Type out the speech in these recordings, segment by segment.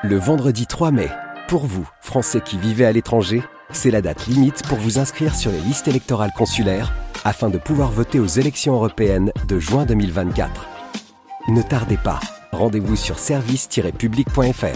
Le vendredi 3 mai, pour vous, Français qui vivez à l'étranger, c'est la date limite pour vous inscrire sur les listes électorales consulaires afin de pouvoir voter aux élections européennes de juin 2024. Ne tardez pas, rendez-vous sur service-public.fr.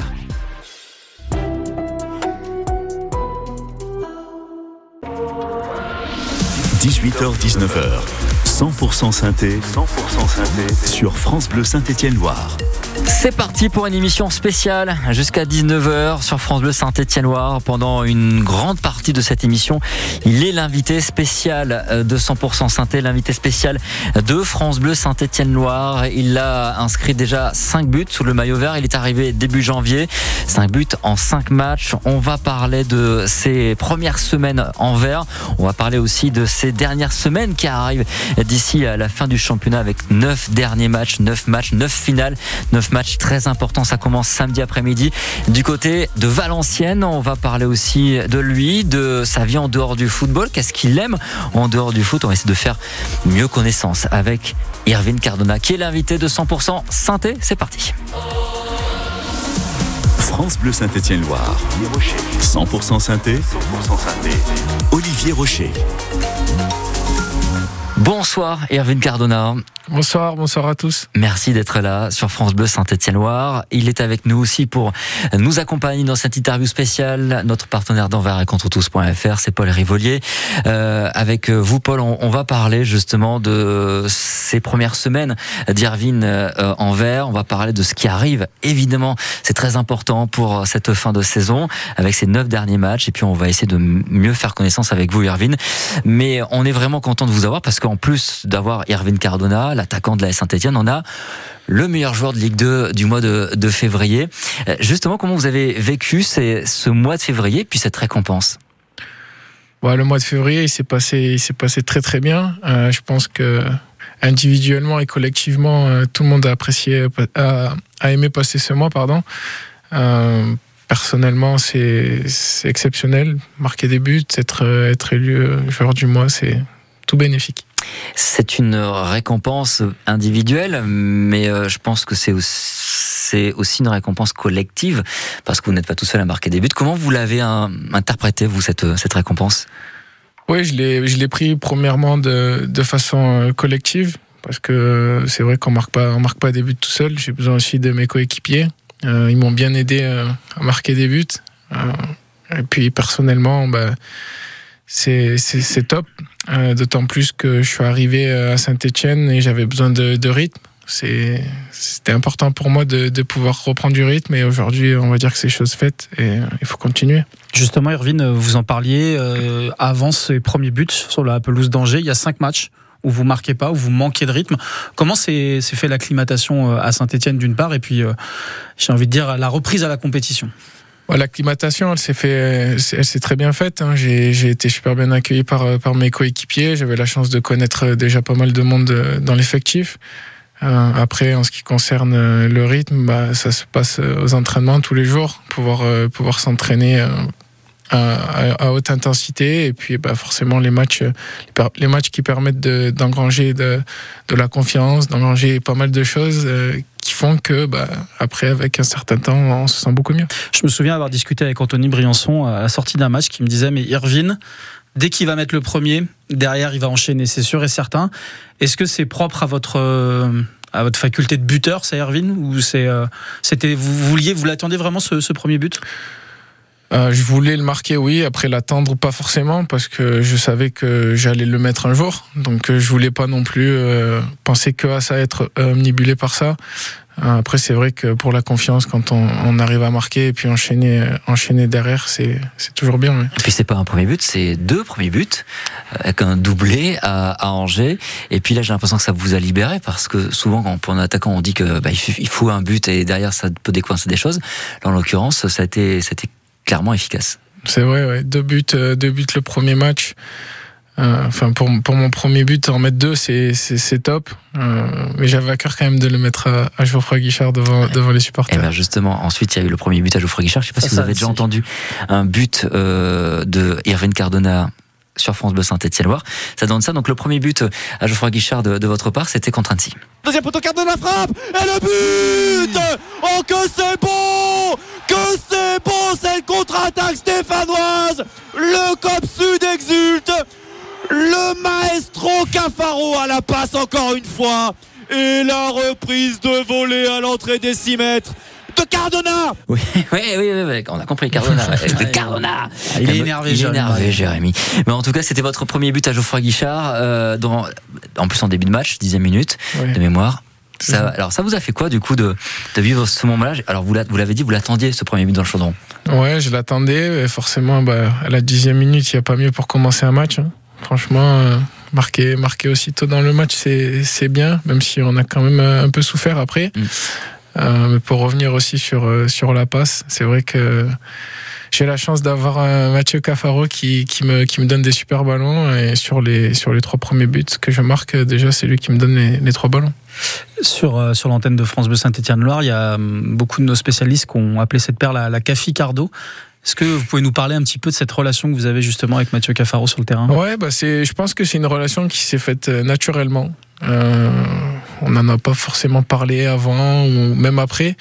18h-19h, 100% synthé, sur France Bleu Saint-Étienne-Loire. C'est parti pour une émission spéciale jusqu'à 19h sur France Bleu Saint-Étienne-Loire. Pendant une grande partie de cette émission, il est l'invité spécial de 100% synthé, l'invité spécial de France Bleu Saint-Étienne-Loire. Il a inscrit déjà 5 buts sous le maillot vert. Il est arrivé début janvier. 5 buts en 5 matchs. On va parler de ses premières semaines en vert. On va parler aussi de ses dernières semaines qui arrivent d'ici à la fin du championnat avec 9 derniers matchs, 9 finales, 9 matchs très importants. Ça commence samedi après-midi. Du côté de Valenciennes, on va parler aussi de lui, de sa vie en dehors du football. Qu'est-ce qu'il aime en dehors du foot? On va essayer de faire mieux connaissance avec Irvine Cardona, qui est l'invité de 100% synthé. C'est parti. France Bleu Saint-Étienne-Loire. 100% synthé. Olivier Rocher. Bonsoir Irvine Cardona. Bonsoir à tous. Merci d'être là sur France Bleu Saint-Étienne-Loire. Il est avec nous aussi pour nous accompagner dans cette interview spéciale. Notre partenaire d'Envers et contre tous.fr, c'est Paul Rivolier. Avec vous, Paul, on va parler justement de ces premières semaines d'Irvine en vert. On va parler de ce qui arrive. Évidemment, c'est très important pour cette fin de saison avec ces 9 derniers matchs. Et puis, on va essayer de mieux faire connaissance avec vous, Irvine. Mais on est vraiment content de vous avoir parce qu'en plus d'avoir Irvine Cardona, l'attaquant de la Saint-Étienne, on a le meilleur joueur de Ligue 2 du mois de février. Justement, comment vous avez vécu ce mois de février puis cette récompense? Le mois de février, il s'est passé très très bien. Je pense que individuellement et collectivement, tout le monde a apprécié, a aimé passer ce mois, Personnellement, c'est exceptionnel. Marquer des buts, être élu joueur du mois, c'est tout bénéfique. C'est une récompense individuelle, mais je pense que c'est aussi une récompense collective, parce que vous n'êtes pas tout seul à marquer des buts. Comment vous l'avez interprété, vous, cette récompense? Oui, je l'ai pris premièrement de façon collective, parce que c'est vrai qu'on marque pas des buts tout seul. J'ai besoin aussi de mes coéquipiers. Ils m'ont bien aidé à marquer des buts. Et puis personnellement, c'est top. D'autant plus que je suis arrivé à Saint-Étienne et j'avais besoin de rythme. C'était important pour moi de pouvoir reprendre du rythme, et aujourd'hui on va dire que c'est chose faite et il faut continuer. Justement, Irvine, vous en parliez avant ces premiers buts sur la pelouse d'Angers, il y a 5 matchs où vous marquez pas, où vous manquez de rythme. Comment s'est fait l'acclimatation à Saint-Étienne d'une part, et puis j'ai envie de dire la reprise à la compétition? L'acclimatation, elle s'est très bien faite. J'ai été super bien accueilli par mes coéquipiers. J'avais la chance de connaître déjà pas mal de monde dans l'effectif. Après, en ce qui concerne le rythme, ça se passe aux entraînements tous les jours, pouvoir s'entraîner à haute intensité, et puis forcément les matchs qui permettent d'engranger de la confiance, d'engranger pas mal de choses qui font que après, avec un certain temps, on se sent beaucoup mieux. Je me souviens avoir discuté avec Anthony Briançon à la sortie d'un match qui me disait: mais Irvine, dès qu'il va mettre le premier, derrière il va enchaîner, c'est sûr et certain. Est-ce que c'est propre à votre faculté de buteur, ça, Irvine, ou vous l'attendiez vraiment ce premier but? Je voulais le marquer, oui. Après, l'attendre, pas forcément, parce que je savais que j'allais le mettre un jour. Donc, je voulais pas non plus penser que à ça, être omnibulé par ça. Après, c'est vrai que pour la confiance, quand on arrive à marquer et puis enchaîner derrière, c'est toujours bien. Oui. Et puis, c'est pas un premier but, c'est 2 premiers buts, avec un doublé à Angers. Et puis là, j'ai l'impression que ça vous a libéré, parce que souvent, quand pour un attaquant, on dit que il faut un but et derrière, ça peut décoincer des choses. Là, en l'occurrence, ça a été clairement efficace. C'est vrai, ouais. 2 buts le premier match. Pour mon premier but, en mettre 2, c'est top. Mais j'avais à cœur quand même de le mettre à Geoffroy Guichard devant les supporters. Et bien justement, ensuite il y a eu le premier but à Geoffroy Guichard. Je ne sais pas si vous avez déjà entendu un but de Irvine Cardona sur France Bleu Saint-Étienne-Loire. Ça donne ça. Donc le premier but à Geoffroy Guichard de votre part, c'était contre Annecy. Deuxième poteau, Cardona frappe et le but. Oh, que c'est bon, que contre-attaque stéphanoise. Le COP Sud exulte. Le maestro Cafaro à la passe encore une fois. Et la reprise de volée à l'entrée des 6 mètres de Cardona. Oui, on a compris, Cardona. De Cardona. Il est énervé, Jérémy. Mais en tout cas, c'était votre premier but à Geoffroy Guichard, en plus en début de match, 10e minute de mémoire. Alors ça vous a fait quoi du coup de vivre ce moment-là? Alors vous l'avez dit, vous l'attendiez ce premier but dans le chaudron? Ouais, je l'attendais. Et forcément, à la 10e minute, il n'y a pas mieux pour commencer un match. Franchement, marquer aussitôt dans le match, c'est bien, même si on a quand même un peu souffert après. Mais pour revenir aussi sur la passe, c'est vrai que j'ai la chance d'avoir un Mathieu Cafaro qui me donne des super ballons, et sur les 3 premiers buts que je marque, déjà c'est lui qui me donne les 3 ballons. Sur l'antenne de France Bleu Saint-Étienne-Loire, il y a beaucoup de nos spécialistes qui ont appelé cette paire la Cafi-Cardo. Est-ce que vous pouvez nous parler un petit peu de cette relation que vous avez justement avec Mathieu Cafaro sur le terrain? Ouais, je pense que c'est une relation qui s'est faite naturellement. On n'en a pas forcément parlé avant ou même après.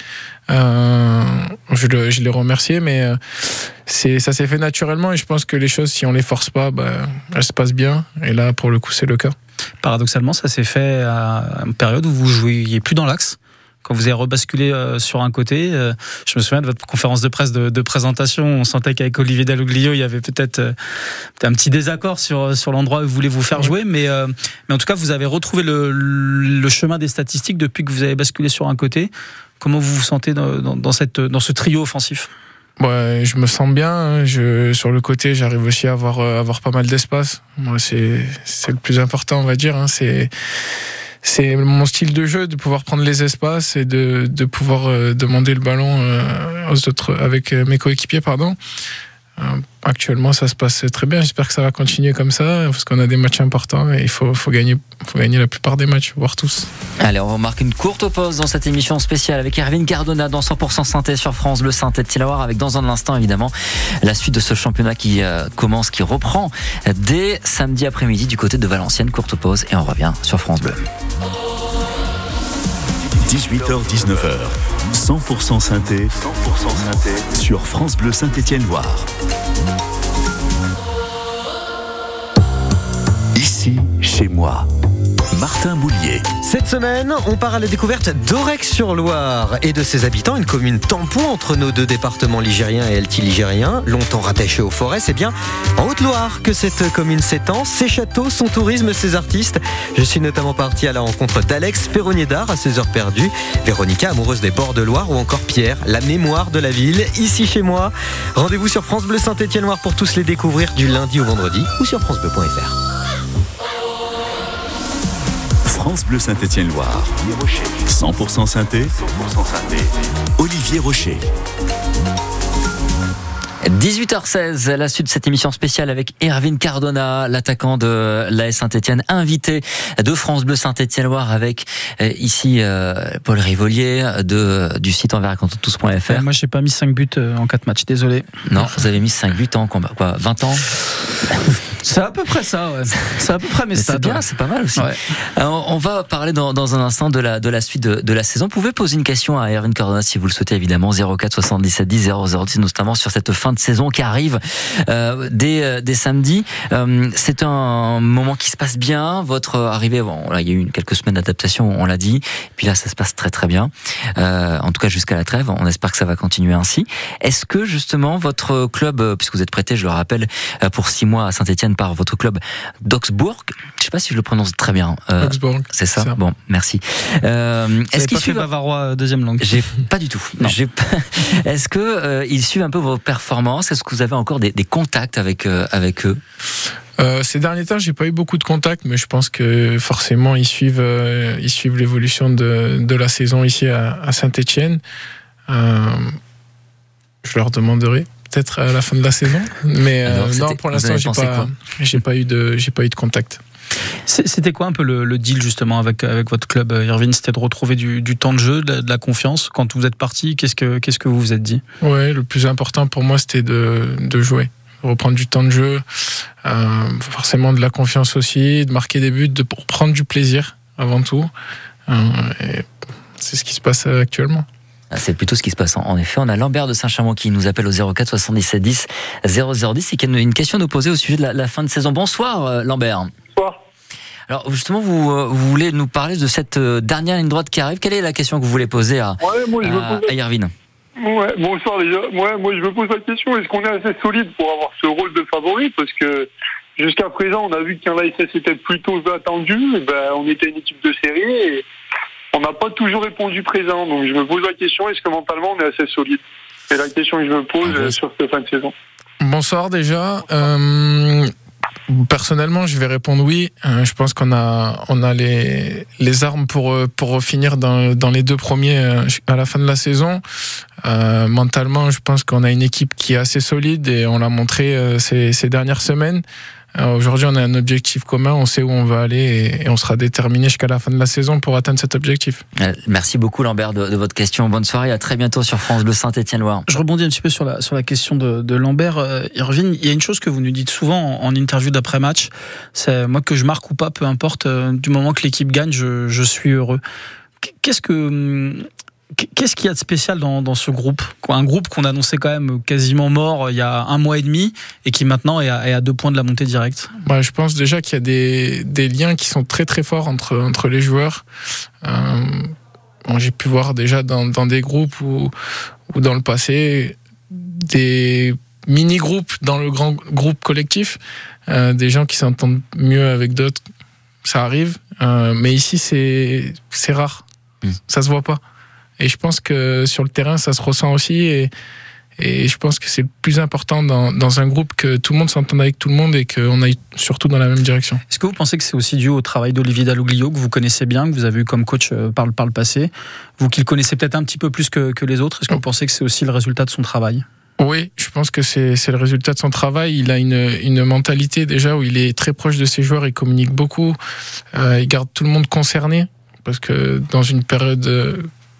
Je l'ai remercié, mais ça s'est fait naturellement, et je pense que les choses, si on les force pas, elles se passent bien. Et là, pour le coup, c'est le cas. Paradoxalement, ça s'est fait à une période où vous jouiez plus dans l'axe. Quand vous avez rebasculé sur un côté, je me souviens de votre conférence de presse de présentation, on sentait qu'avec Olivier Dalloglio, il y avait peut-être un petit désaccord sur l'endroit où vous voulez vous faire jouer, mais en tout cas, vous avez retrouvé le chemin des statistiques depuis que vous avez basculé sur un côté. Comment vous vous sentez dans ce trio offensif? Je me sens bien. Sur le côté, j'arrive aussi à avoir pas mal d'espace. Moi, c'est le plus important, on va dire. C'est mon style de jeu, de pouvoir prendre les espaces et de pouvoir demander le ballon aux autres, avec mes coéquipiers, pardon. Actuellement, ça se passe très bien. J'espère que ça va continuer comme ça, parce qu'on a des matchs importants et il faut gagner la plupart des matchs, voire tous. Allez, on va marquer une courte pause dans cette émission spéciale avec Erwin Cardona dans 100% Synthé sur France Bleu Saint-Étienne-Loire, avec dans un instant évidemment la suite de ce championnat qui reprend dès samedi après-midi du côté de Valenciennes. Courte pause et on revient sur France Bleu. 18h-19h, 100% Synthé, sur France Bleu Saint-Étienne-Loire. Ici, chez moi. Martin Boulier. Cette semaine, on part à la découverte d'Aurec-sur-Loire et de ses habitants, une commune tampon entre nos 2 départements ligériens et altiligériens, longtemps rattachés aux forêts. C'est bien en Haute-Loire que cette commune s'étend, ses châteaux, son tourisme, ses artistes. Je suis notamment parti à la rencontre d'Alex, ferronnier d'art à ses heures perdues, Véronica, amoureuse des bords de Loire, ou encore Pierre, la mémoire de la ville, ici chez moi. Rendez-vous sur France Bleu Saint-Étienne-Loire pour tous les découvrir du lundi au vendredi ou sur francebleu.fr. France Bleu Saint-Étienne-Loire. 100% Synthé. Olivier Rocher. 18h16, la suite de cette émission spéciale avec Erwin Cardona, l'attaquant de l'AS Saint-Étienne, invité de France Bleu Saint-Étienne-Loire, avec ici Paul Rivolier du site envers-contre-tous.fr. Moi, j'ai pas mis 5 buts en 4 matchs, désolé. Non, vous avez mis 5 buts en 20 ans? C'est à peu près ça, ouais. C'est à peu près mes stats. C'est bien, c'est pas mal aussi. Ouais. Alors, on va parler dans un instant de la suite de la saison. Vous pouvez poser une question à Erwin Cardona si vous le souhaitez, évidemment. 04 77 10 0010, notamment sur cette fin de saison qui arrive dès samedi. C'est un moment qui se passe bien. Votre arrivée, là, il y a eu quelques semaines d'adaptation, on l'a dit. Et puis là, ça se passe très très bien. En tout cas, jusqu'à la trêve. On espère que ça va continuer ainsi. Est-ce que justement votre club, puisque vous êtes prêté, je le rappelle, pour 6 mois à Saint-Étienne par votre club d'Augsbourg, je sais pas si je le prononce très bien. Augsbourg. C'est ça. Bon, merci. Est-ce qu'il suit bavarois deuxième langue? Pas du tout. Est-ce que ils suivent un peu vos performances? Est-ce que vous avez encore des contacts avec eux? Ces derniers temps, j'ai pas eu beaucoup de contacts, mais je pense que forcément ils suivent l'évolution de la saison ici à Saint-Étienne. Je leur demanderai peut-être à la fin de la saison, mais alors, non, pour l'instant j'ai pas eu de contact. C'était quoi un peu le deal justement avec votre club, Erwin? C'était de retrouver du temps de jeu, de la confiance. Quand vous êtes parti, qu'est-ce que vous vous êtes dit? Ouais, le plus important pour moi c'était de jouer, reprendre du temps de jeu, forcément de la confiance aussi, de marquer des buts, de prendre du plaisir avant tout. Et c'est ce qui se passe actuellement. C'est plutôt ce qui se passe. En effet, on a Lambert de Saint-Chamond qui nous appelle au 04 77 10 0010 et qui a une question à nous poser au sujet de la fin de saison. Bonsoir Lambert. Bonsoir. Alors justement, vous voulez nous parler de cette dernière ligne droite qui arrive. Quelle est la question que vous voulez poser à Irvine? Ouais, bonsoir déjà. Moi je me pose la question, est-ce qu'on est assez solide pour avoir ce rôle de favori? Parce que jusqu'à présent, on a vu qu'un l'ASS était plutôt attendu. On était une équipe de série et on n'a pas toujours répondu présent. Donc je me pose la question, est-ce que mentalement on est assez solide? C'est la question que je me pose sur cette fin de saison. Bonsoir déjà. Personnellement, je vais répondre oui. Je pense qu'on a les armes pour finir dans les 2 premiers à la fin de la saison. Mentalement, je pense qu'on a une équipe qui est assez solide et on l'a montré ces dernières semaines. Aujourd'hui, on a un objectif commun, on sait où on va aller et on sera déterminé jusqu'à la fin de la saison pour atteindre cet objectif. Merci beaucoup Lambert de votre question. Bonne soirée, à très bientôt sur France Bleu Saint-Étienne-Loire. Je rebondis un petit peu sur la question de Lambert. Irvine, il y a une chose que vous nous dites souvent en interview d'après-match, c'est moi que je marque ou pas, peu importe, du moment que l'équipe gagne, je suis heureux. Qu'est-ce qu'il y a de spécial dans ce groupe? Un groupe qu'on annonçait quand même quasiment mort il y a 1 mois et demi et qui maintenant est à 2 points de la montée directe. Je pense déjà qu'il y a des liens qui sont très très forts entre les joueurs. J'ai pu voir déjà dans des groupes ou dans le passé des mini-groupes dans le grand groupe collectif, des gens qui s'entendent mieux avec d'autres, ça arrive. Mais ici c'est rare, ça se voit pas. Et je pense que sur le terrain, ça se ressent aussi. Et je pense que c'est le plus important dans un groupe, que tout le monde s'entende avec tout le monde et qu'on aille surtout dans la même direction. Est-ce que vous pensez que c'est aussi dû au travail d'Olivier Dalloglio, que vous connaissez bien, que vous avez eu comme coach par le passé, vous qui le connaissez peut-être un petit peu plus que les autres? Est-ce que vous pensez que c'est aussi le résultat de son travail? Oui, je pense que c'est le résultat de son travail. Il a une mentalité déjà où il est très proche de ses joueurs, il communique beaucoup, il garde tout le monde concerné, parce que dans une période...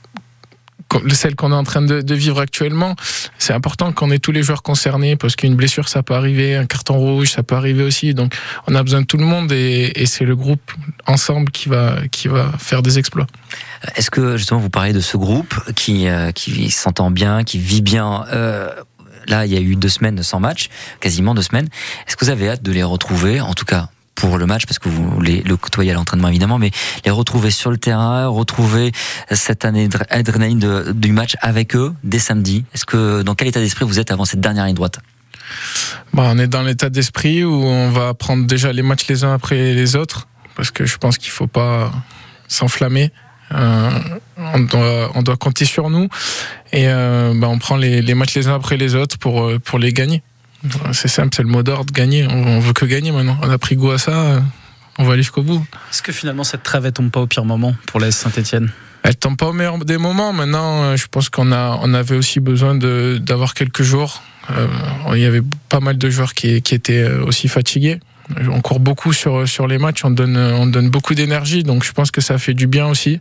celle qu'on est en train de vivre actuellement, c'est important qu'on ait tous les joueurs concernés, parce qu'une blessure ça peut arriver, un carton rouge ça peut arriver aussi, donc on a besoin de tout le monde et c'est le groupe ensemble qui va faire des exploits. Est-ce que justement vous parlez de ce groupe qui s'entend bien, qui vit bien, là il y a eu 2 semaines sans match, quasiment 2 semaines, est-ce que vous avez hâte de les retrouver, en tout cas pour le match, parce que vous le côtoyez à l'entraînement évidemment, mais les retrouver sur le terrain, retrouver cette adrénaline du match avec eux dès samedi? Dans quel état d'esprit vous êtes avant cette dernière ligne droite? On est dans l'état d'esprit où on va prendre déjà les matchs les uns après les autres, parce que je pense qu'il faut pas s'enflammer. On doit compter sur nous et on prend les matchs les uns après les autres pour les gagner. C'est simple, c'est le mot d'ordre, gagner. On veut que gagner maintenant. On a pris goût à ça, on va aller jusqu'au bout. Est-ce que finalement cette trêve ne tombe pas au pire moment pour l'AS Saint-Étienne? Elle tombe pas au meilleur des moments. Maintenant, je pense qu'on avait aussi besoin d'avoir quelques jours. Il y avait pas mal de joueurs qui étaient aussi fatigués. On court beaucoup sur les matchs, on donne beaucoup d'énergie, donc je pense que ça fait du bien aussi.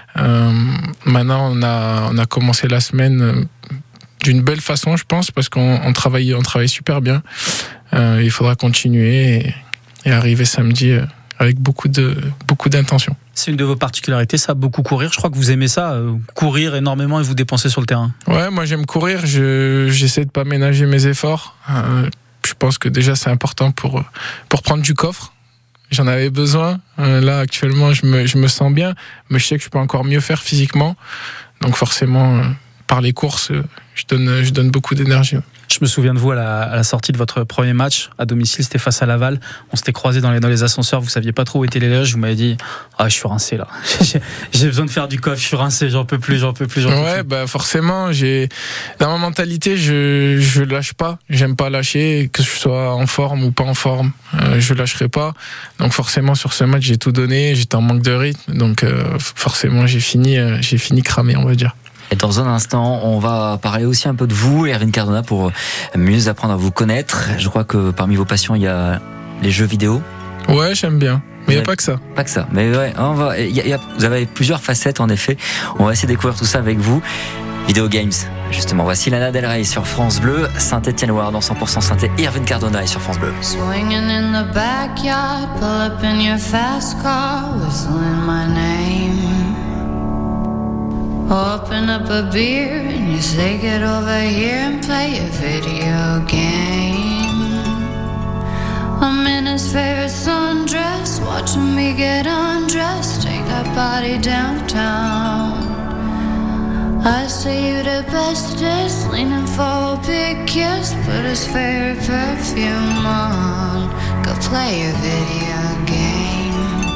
Maintenant, on a commencé la semaine d'une belle façon, je pense, parce qu'on travaille super bien. Il faudra continuer et arriver samedi avec beaucoup d'intention. C'est une de vos particularités, ça, beaucoup courir. Je crois que vous aimez ça, courir énormément et vous dépenser sur le terrain. Ouais, moi j'aime courir, j'essaie de pas ménager mes efforts. Je pense que déjà c'est important pour prendre du coffre. J'en avais besoin. Là actuellement je me sens bien, mais je sais que je peux encore mieux faire physiquement. Donc forcément, par les courses, je donne beaucoup d'énergie. Je me souviens de vous à la sortie de votre premier match à domicile, c'était face à Laval. On s'était croisés dans les ascenseurs, vous saviez pas trop où étaient les loges. Vous m'avez dit je suis rincé là. J'ai besoin de faire du coffre, je suis rincé, j'en peux plus. Forcément, dans ma mentalité, je lâche pas. J'aime pas lâcher, que je sois en forme ou pas en forme. Je lâcherai pas. Donc forcément sur ce match, j'ai tout donné. J'étais en manque de rythme, donc forcément j'ai fini cramé, on va dire. Et dans un instant, on va parler aussi un peu de vous, Irvine Cardona, pour mieux apprendre à vous connaître. Je crois que parmi vos passions, il y a les jeux vidéo. Ouais, j'aime bien. Mais il n'y a pas que ça. Pas que ça. Mais ouais, vous avez plusieurs facettes, en effet. On va essayer de découvrir tout ça avec vous. Video Games, justement. Voici Lana Del Rey sur France Bleu, Saint-Étienne-Loire dans 100% Saint-Étienne. Irvine Cardona est sur France Bleu. Swinging in the backyard, pull up in your fast car, whistling my name. Open up a beer and you say get over here and play a video game. I'm in his favorite sundress, watching me get undressed, take that body downtown. I say you the bestest, leaning for a big kiss, put his favorite perfume on, go play your video game.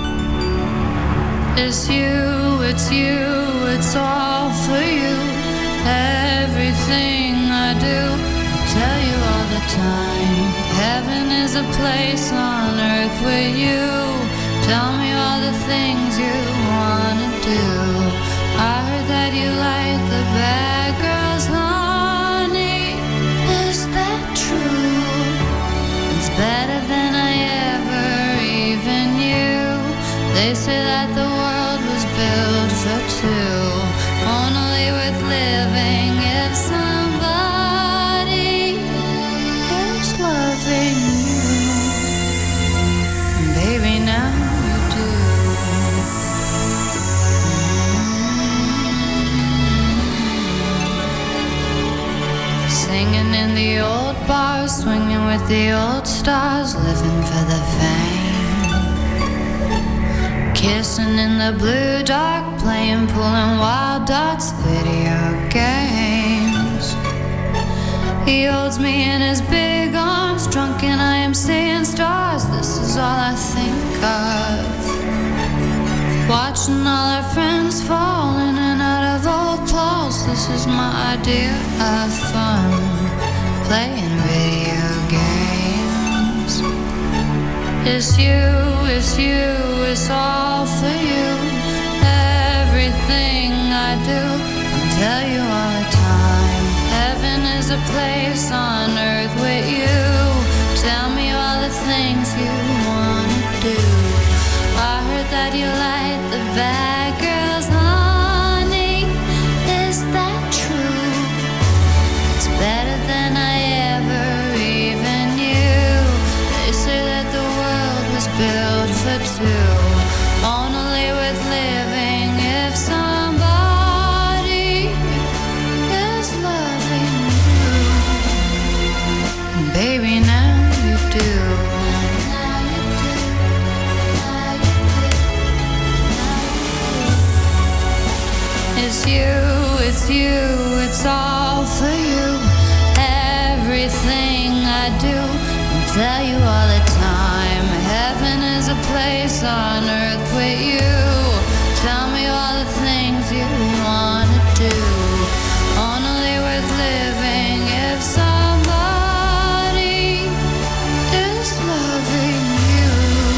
It's you, it's all for you. Everything I do, I tell you all the time. Heaven is a place on earth with you. Tell me all the things you wanna do. I heard that you like the bad girls, honey. Is that true? It's better than I ever even knew. They say that the world was built for two, only worth living if somebody is loving you. Baby, now you do. Singing in the old bars, swinging with the old stars, living for the fame. Kissing in the blue dark, playing pool and wild dots, video games. He holds me in his big arms, drunk and I am seeing stars. This is all I think of. Watching all our friends fall in and out of old clothes. This is my idea of fun, playing video games. It's you, it's all for you. Everything I do, I tell you all the time. Heaven is a place on earth with you. Tell me all the things you wanna do. I heard that you like the bad girls, honey. Is that true? It's better than I ever even knew. They say that the world was built for two, only worth living if somebody is loving you. And baby, now you do. Now you do. Now you do. Now you do. It's you, it's all for you. Everything I do, I tell you all the time. Heaven is a place on earth with you. Tell me all the things you wanna do. Only worth living if somebody is loving you.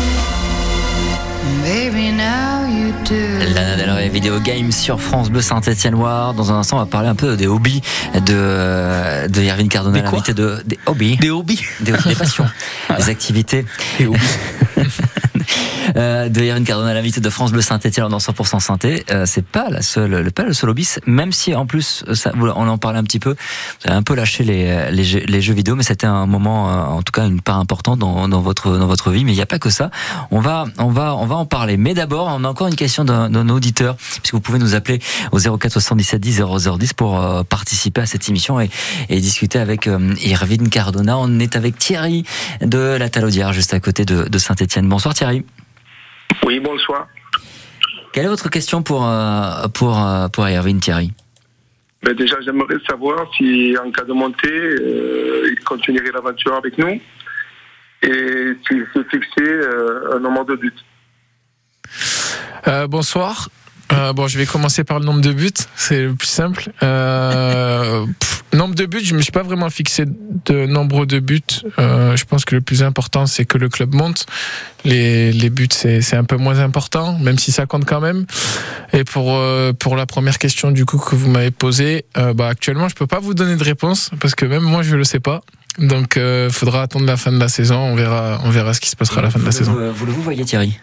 Baby, now you do. Lana Del Rey, vidéo game sur France Bleu Saint-Étienne-Loire. Dans un instant, on va parler un peu des hobbies de Irvine Cardona, l'invité des hobbies. Des hobbies. Des passions. Des activités. Des hobbies. De Irvine Cardona, l'invité de France Bleu Saint-Étienne dans 100% Synthé. C'est pas le seul hobby, même si en plus, on en parlait un petit peu, vous avez un peu lâché les jeux vidéo, mais c'était un moment, en tout cas une part importante dans votre vie, mais il n'y a pas que ça. On va en parler. Mais d'abord, on a encore une question d'un auditeur, puisque vous pouvez nous appeler au 04 77 10 0010 pour participer à cette émission et discuter avec Irvine Cardona. On est avec Thierry de la Talaudière, juste à côté de Saint-Étienne. Bonsoir Thierry. Oui, bonsoir. Quelle est votre question pour Irvine, Thierry? Déjà, j'aimerais savoir si, en cas de montée, il continuerait l'aventure avec nous et s'il s'est fixé un nombre de buts. Bonsoir. Je vais commencer par le nombre de buts, c'est le plus simple. Nombre de buts, je me suis pas vraiment fixé de nombre de buts. Je pense que le plus important, c'est que le club monte. Les buts, c'est un peu moins important, même si ça compte quand même. Et pour la première question du coup que vous m'avez posée, actuellement, je peux pas vous donner de réponse parce que même moi, je le sais pas. Donc, faudra attendre la fin de la saison. On verra ce qui se passera à la fin de la saison. Vous le voyez, Thierry,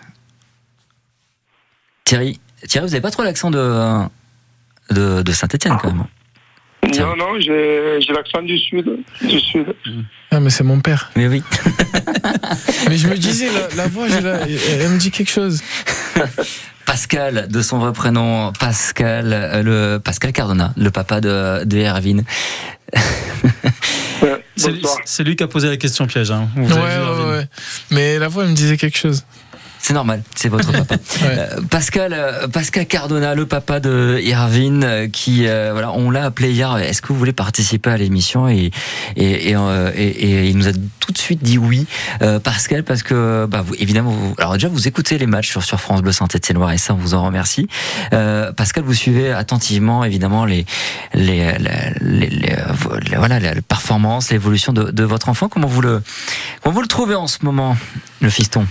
vous n'avez pas trop l'accent de Saint-Étienne quand même. Non, j'ai l'accent du sud. Ah, mais c'est mon père. Mais oui. Mais je me disais, la voix, elle me dit quelque chose. Pascal, de son vrai prénom, Pascal Cardona, le papa de Erwin. C'est lui qui a posé la question piège. Hein. Ouais. Mais la voix elle me disait quelque chose. C'est normal, c'est votre papa. Pascal Cardona, le papa de Erwin, qui on l'a appelé hier. Est-ce que vous voulez participer à l'émission et il nous a tout de suite dit oui, Pascal, parce que alors déjà vous écoutez les matchs sur France Bleu Saint-Étienne-Loire et ça on vous en remercie. Pascal, vous suivez attentivement évidemment les performances, l'évolution de votre enfant. Comment vous le trouvez en ce moment, le fiston?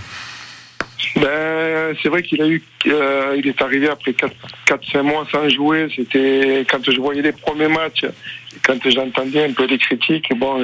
C'est vrai qu'il il est arrivé après 4-5 mois sans jouer. C'était quand je voyais les premiers matchs, quand j'entendais un peu les critiques,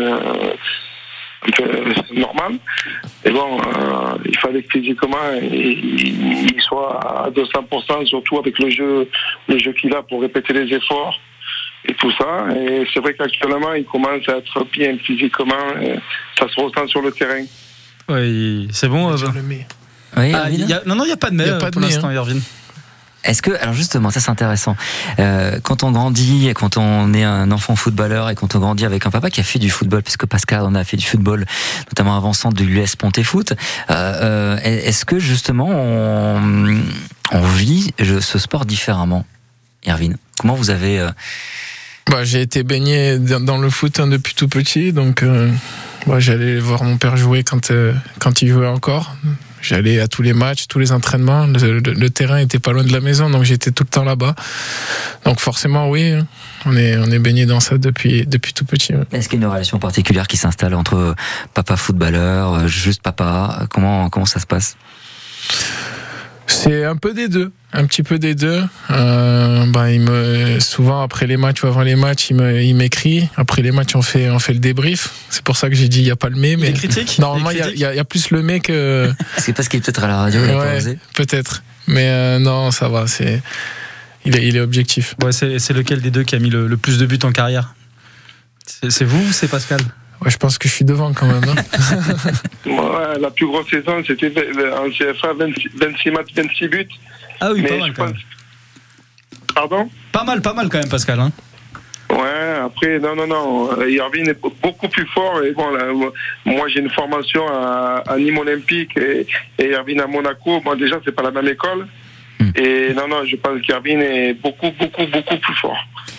c'est normal. Et il fallait que physiquement il soit à 200%, surtout avec le jeu qu'il a pour répéter les efforts et tout ça. Et c'est vrai qu'actuellement il commence à être bien physiquement. Ça se ressent sur le terrain. Oui, c'est bon. Oui, il n'y a pas de mais pour l'instant, Erwin. Est-ce que, alors justement, ça c'est intéressant, quand on grandit, quand on est un enfant footballeur et quand on grandit avec un papa qui a fait du football, puisque Pascal en a fait du football, notamment avançant de l'US Pontéfoot, est-ce que justement on vit ce sport différemment, Erwin? Comment vous avez... J'ai été baigné dans le foot depuis tout petit, donc j'allais voir mon père jouer quand il jouait encore. J'allais à tous les matchs, tous les entraînements. Le terrain était pas loin de la maison, donc j'étais tout le temps là-bas. Donc forcément, oui, on est baigné dans ça depuis tout petit. Ouais. Est-ce qu'il y a une relation particulière qui s'installe entre papa footballeur, juste papa? Comment ça se passe? C'est un peu des deux, un petit peu des deux. Souvent après les matchs ou avant les matchs, il m'écrit. Après les matchs, on fait le débrief. C'est pour ça que j'ai dit il y a pas le mais. Les critiques. Normalement, il y a plus le mais que. C'est parce qu'il est peut-être à la radio. Peut-être. Mais non, ça va. Il est objectif. Ouais, c'est lequel des deux qui a mis le plus de buts en carrière? C'est vous ou c'est Pascal? Ouais, je pense que je suis devant quand même. La plus grosse saison, c'était en CFA, 26 matchs, 26 buts. Ah oui, pas mal quand même. Pardon? Pas mal quand même, Pascal. Hein. Ouais, après, non. Erwin est beaucoup plus fort. Et moi, j'ai une formation à Nîmes Olympique et Erwin à Monaco. Déjà, c'est pas la même école. Et je pense qu'Erwin est beaucoup plus fort.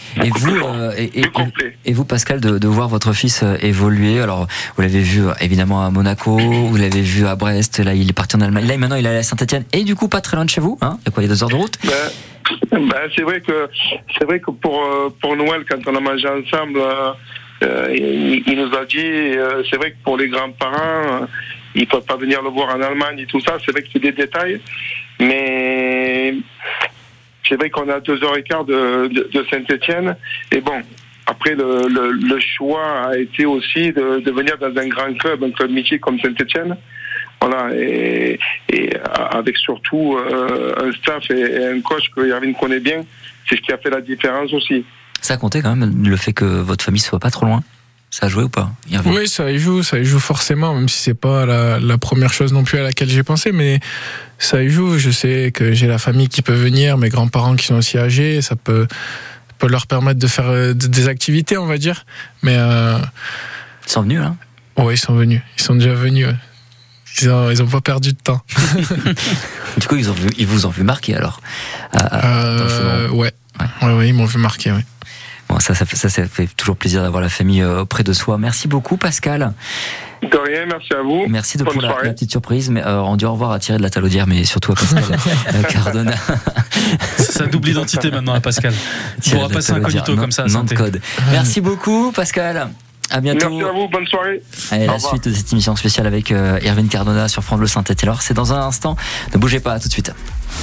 Et vous, Pascal, de voir votre fils évoluer. Alors, vous l'avez vu évidemment à Monaco, vous l'avez vu à Brest. Là, il est parti en Allemagne. Là, maintenant, il est à Saint-Étienne. Et du coup, pas très loin de chez vous. Hein, il y a 2 heures de route. C'est vrai que pour Noël, quand on a mangé ensemble, il nous a dit, c'est vrai que pour les grands-parents, ils ne peuvent pas venir le voir en Allemagne et tout ça. C'est vrai que c'est des détails, mais c'est vrai qu'on est à 2h15 de Saint-Étienne. Et après, le choix a été aussi de venir dans un grand club, un club mythique comme Saint-Étienne. Voilà, et avec surtout un staff et un coach que Erwin connaît bien. C'est ce qui a fait la différence aussi. Ça a compté quand même, le fait que votre famille soit pas trop loin? Ça a joué ou pas, Erwin? Oui, ça y joue forcément, même si c'est pas la première chose non plus à laquelle j'ai pensé, mais ça y joue. Je sais que j'ai la famille qui peut venir, mes grands-parents qui sont aussi âgés, ça peut leur permettre de faire des activités, on va dire. Mais ils sont venus, hein? Oui, ils sont venus. Ils sont déjà venus. Ouais. Ils ont pas perdu de temps. Du coup, ils vous ont vu marquer alors. Ouais, ils m'ont vu marquer. Ouais. Bon, ça fait toujours plaisir d'avoir la famille auprès de soi. Merci beaucoup, Pascal. De rien, merci à vous. Merci pour la petite surprise. Mais on dit au revoir à Thierry de la Talaudière, mais surtout à Pascal Cardona. C'est sa double identité maintenant à Pascal. Il pourra passer incognito comme ça à Saint-Étienne. Code. Merci beaucoup, Pascal. À bientôt. Merci à vous, bonne soirée. Allez, la suite de cette émission spéciale avec Erwin Cardona sur France Bleu Saint-Étienne. C'est dans un instant. Ne bougez pas, à tout de suite.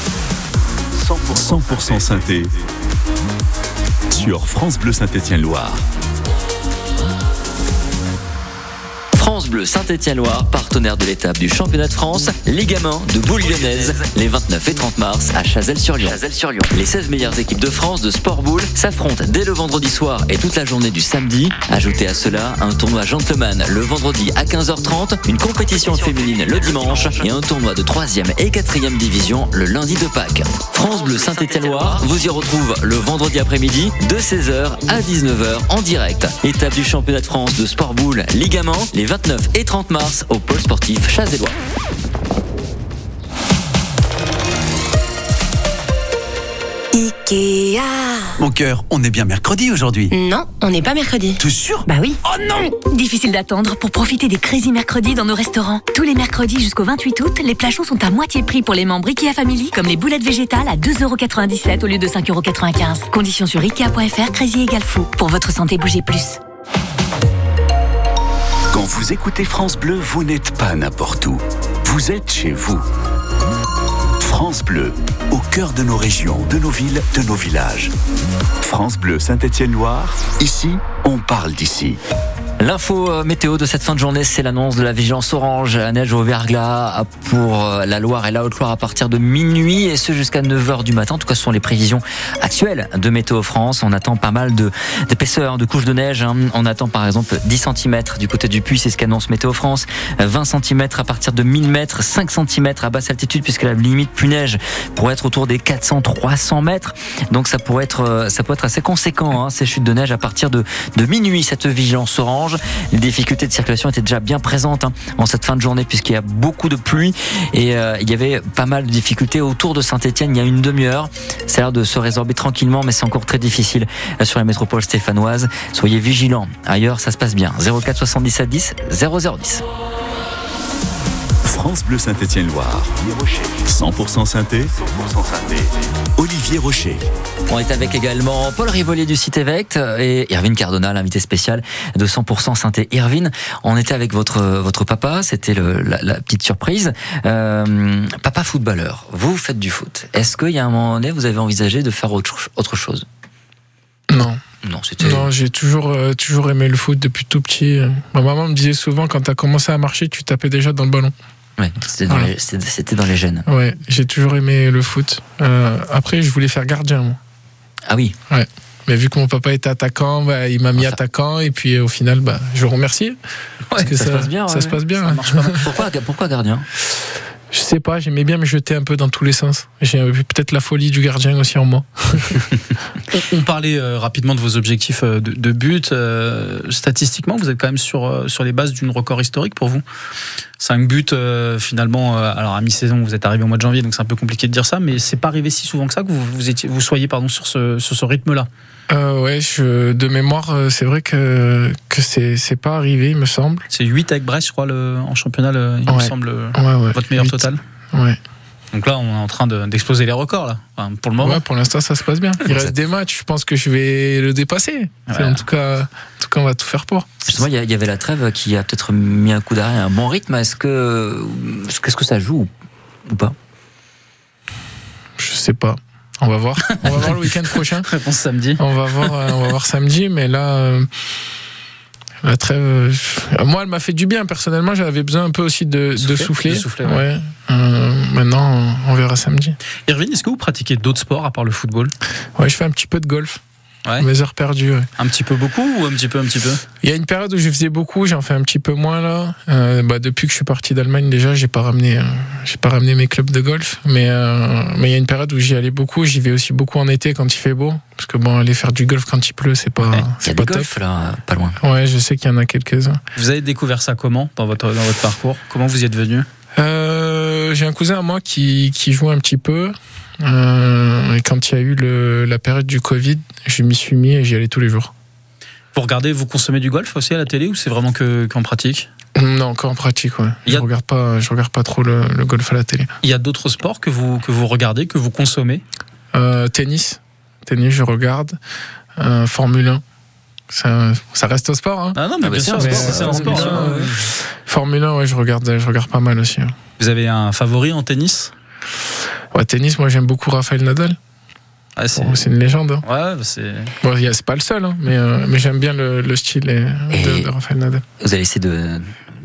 100% Saint-Étienne sur France Bleu Saint-Étienne-Loire. France France Bleu Saint-Étienne-Loire, partenaire de l'étape du championnat de France, Ligament de Boules lyonnaise, les 29 et 30 mars à Chazelles-sur-Lyon. Les 16 meilleures équipes de France de sport boule s'affrontent dès le vendredi soir et toute la journée du samedi. Ajoutez à cela un tournoi gentleman le vendredi à 15h30, une compétition féminine le dimanche et un tournoi de 3e et 4e division le lundi de Pâques. France Bleu Saint-Étienne-Loire vous y retrouve le vendredi après-midi de 16h à 19h en direct. Étape du championnat de France de sport boule Ligament les 29 et 30 mars au pôle sportif Chazellois. Ikea. Mon cœur, on est bien mercredi aujourd'hui. Non, on n'est pas mercredi. T'es sûr? Bah oui. Oh non! Difficile d'attendre pour profiter des Crazy Mercredis dans nos restaurants. Tous les mercredis jusqu'au 28 août, les plats chauds sont à moitié prix pour les membres Ikea Family, comme les boulettes végétales à 2,97€ au lieu de 5,95€. Conditions sur Ikea.fr, Crazy égale fou. Pour votre santé, bougez plus. Quand vous écoutez France Bleu, vous n'êtes pas n'importe où. Vous êtes chez vous. France Bleu, au cœur de nos régions, de nos villes, de nos villages. France Bleu Saint-Étienne-Loire, ici, on parle d'ici. L'info météo de cette fin de journée, c'est l'annonce de la vigilance orange, la neige au verglas pour la Loire et la Haute-Loire à partir de minuit et ce jusqu'à 9h du matin. En tout cas, ce sont les prévisions actuelles de Météo France. On attend pas mal d'épaisseur, de couches de neige. On attend par exemple 10 cm du côté du Puy, c'est ce qu'annonce Météo France. 20 cm à partir de 1000 mètres, 5 cm à basse altitude puisque la limite pluie neige pourrait être autour des 400-300 mètres. Donc ça peut être assez conséquent, ces chutes de neige à partir de minuit, cette vigilance orange. Les difficultés de circulation étaient déjà bien présentes en cette fin de journée puisqu'il y a beaucoup de pluie et il y avait pas mal de difficultés autour de Saint-Étienne il y a une demi-heure. Ça a l'air de se résorber tranquillement mais c'est encore très difficile sur la métropole stéphanoise. Soyez vigilants. Ailleurs, ça se passe bien. 04 77 10 0010. France Bleu Saint-Étienne-Loire. 100% synthé. Olivier Rocher. On est avec également Paul Rivolier du site Évêque et Irvine Cardona, l'invité spécial de 100% synthé. Irvine, on était avec votre papa, c'était la petite surprise. Papa footballeur, vous faites du foot. Est-ce qu'il y a un moment donné, vous avez envisagé de faire autre chose? Non. Non, j'ai toujours aimé le foot depuis tout petit. Ma maman me disait souvent, quand tu as commencé à marcher, tu tapais déjà dans le ballon. Ouais, c'était dans les gènes. Ouais, j'ai toujours aimé le foot. Après, je voulais faire gardien, moi. Ah oui. Ouais. Mais vu que mon papa était attaquant, il m'a mis attaquant et puis au final, je le remercie. Parce que ça se passe bien. Ça se passe bien. Ça marche pas. Pourquoi gardien? Je sais pas, j'aimais bien me jeter un peu dans tous les sens. J'ai peut-être la folie du gardien aussi en moi. On parlait rapidement de vos objectifs de but. Statistiquement, vous êtes quand même sur les bases d'une record historique pour vous. 5 buts finalement. Alors à mi-saison, vous êtes arrivé au mois de janvier, donc c'est un peu compliqué de dire ça, mais c'est pas arrivé si souvent que ça que vous soyez sur ce rythme-là. Ouais, de mémoire, c'est vrai que c'est pas arrivé, il me semble. C'est 8 avec Brest, je crois, en championnat, il me semble, votre meilleur 8. Total. Ouais. Donc là, on est en train d'exploser les records, là. Enfin, pour le moment. Ouais, pour l'instant, ça se passe bien. Il reste des matchs, je pense que je vais le dépasser. Ouais. En tout cas, on va tout faire pour. Justement, il y avait la trêve qui a peut-être mis un coup d'arrêt à un bon rythme. Est-ce que ça joue ou pas? Je sais pas. On va voir. On va voir le week-end prochain. Réponse samedi. On va voir samedi, mais là, la trêve. Moi, elle m'a fait du bien. Personnellement, j'avais besoin un peu aussi de souffler. Ouais. Maintenant, on verra samedi. Irvine, est-ce que vous pratiquez d'autres sports à part le football? Ouais, je fais un petit peu de golf. Ouais. Mes heures perdues. Ouais. Un petit peu beaucoup ou un petit peu? Il y a une période où je faisais beaucoup, j'en fais un petit peu moins là. Depuis que je suis parti d'Allemagne, déjà, j'ai pas ramené mes clubs de golf. Mais il y a une période où j'y allais beaucoup. J'y vais aussi beaucoup en été quand il fait beau. Parce que aller faire du golf quand il pleut, c'est pas. Il y a des golfs là, pas loin. Ouais, je sais qu'il y en a quelques-uns. Vous avez découvert ça comment dans votre parcours? Comment vous y êtes venu? J'ai un cousin à moi qui joue un petit peu. Et quand il y a eu la période du Covid, je m'y suis mis et j'y allais tous les jours. Vous consommez du golf aussi à la télé ou c'est vraiment qu'en pratique? Non, qu'en pratique, ouais. Je regarde pas trop le golf à la télé. Il y a d'autres sports que vous regardez, que vous consommez? Tennis, je regarde. Formule 1. Ça reste au sport, hein. Ah non, mais bien sûr, c'est un sport. Formule 1, ouais, je regarde pas mal aussi. Ouais. Vous avez un favori en tennis? Ouais, tennis, moi j'aime beaucoup Rafael Nadal. Ah, c'est une légende. Hein. Ouais, c'est pas le seul, hein, mais j'aime bien le style de Rafael Nadal. Vous allez essayer de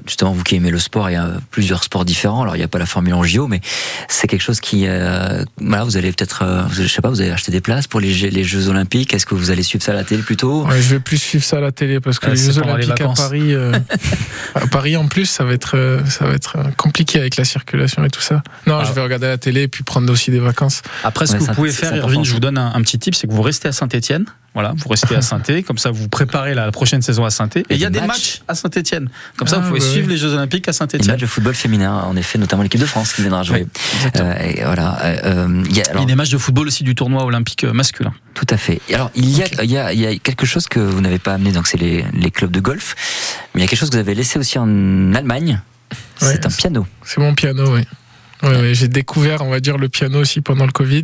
justement, vous qui aimez le sport, il y a plusieurs sports différents. Alors, il n'y a pas la Formule en JO, mais c'est quelque chose qui, voilà, vous allez peut-être, je sais pas, vous allez acheter des places pour les Jeux Olympiques. Est-ce que vous allez suivre ça à la télé plutôt? Ouais, je vais plus suivre ça à la télé parce que les Jeux Olympiques à Paris, en plus, ça va être compliqué avec la circulation et tout ça. Non, je vais regarder à la télé et puis prendre aussi des vacances. Après, ce que vous pouvez faire, Irvine, je vous donne un petit tip, c'est que vous restez à Saint-Etienne. Voilà, vous restez à Saint-Etienne, comme ça vous préparez la prochaine saison à Saint-Etienne. Et il y a des matchs à Saint-Etienne. Comme ça, vous pouvez suivre les Jeux Olympiques à Saint-Etienne. Des matchs de football féminin, en effet, notamment l'équipe de France qui viendra jouer. Et voilà. Il y a des matchs de football aussi du tournoi olympique masculin. Tout à fait. Alors, il y a quelque chose que vous n'avez pas amené, donc c'est les clubs de golf. Mais il y a quelque chose que vous avez laissé aussi en Allemagne. C'est un piano. C'est mon piano, oui. Ouais, j'ai découvert, on va dire, le piano aussi pendant le Covid.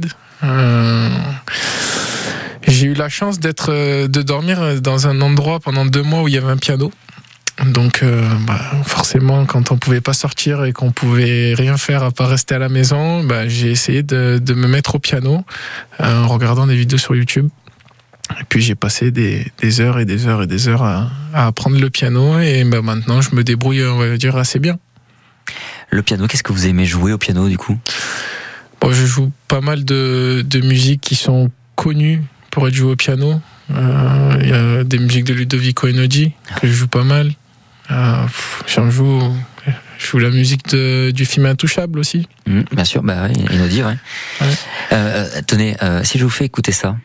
J'ai eu la chance de dormir dans un endroit pendant 2 mois où il y avait un piano. Donc forcément, quand on pouvait pas sortir et qu'on pouvait rien faire à part rester à la maison, j'ai essayé de me mettre au piano en regardant des vidéos sur YouTube. Et puis j'ai passé des heures et des heures et des heures à apprendre le piano et maintenant je me débrouille, on va dire, assez bien. Le piano, qu'est-ce que vous aimez jouer au piano du coup? Je joue pas mal de musiques qui sont connues pour être jouées au piano. Il y a des musiques de Ludovico Einaudi que je joue pas mal. Je joue la musique du film Intouchable aussi. Bien sûr, Einaudi, ouais. Tenez, si je vous fais écouter ça.